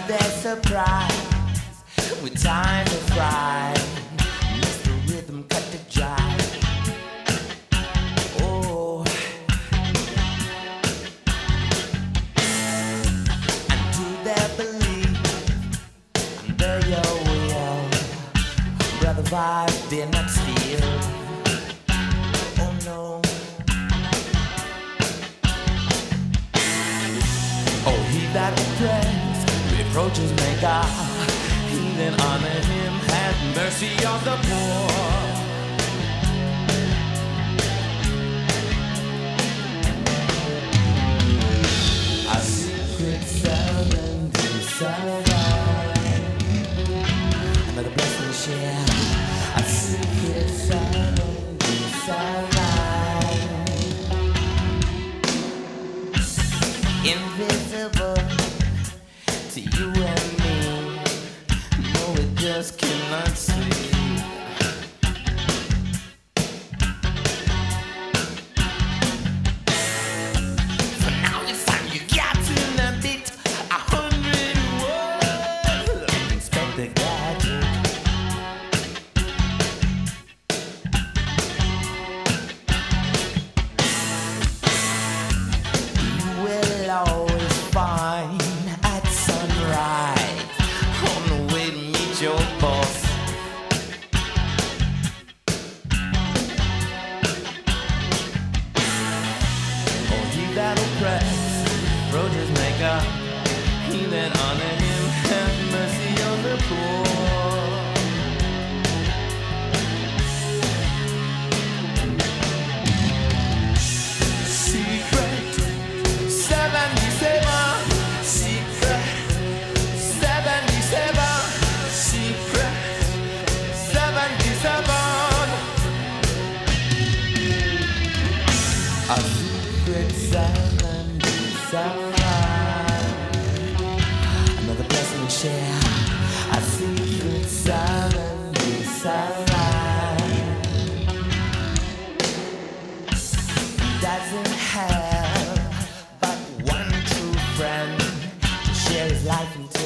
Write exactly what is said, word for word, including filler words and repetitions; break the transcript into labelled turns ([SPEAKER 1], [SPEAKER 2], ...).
[SPEAKER 1] their surprise with time to fry. Mister Rhythm cut the jive. Oh, and to their belief, under your will, Brother Vibe did not steal. Oh no. Oh, he that oppressed reproaches may God, he that honor him have mercy on the poor. A secret serenity survive, another blessing to share. A secret serenity survive, invisible to you and me. No, we just cannot see. For now, it's time you got to beat a hundred words. Inspect the gadget. You will always find at sunrise on the way to meet your boss. Oh, he that oppress, roaches make up. He that honor him, have mercy on the poor. Secret seventy-seven, secret seventy-seven, secret seventy-seven. A secret seventy-seven, another blessing to share. A secret seventy-seven doesn't have but one true friend to share his life into.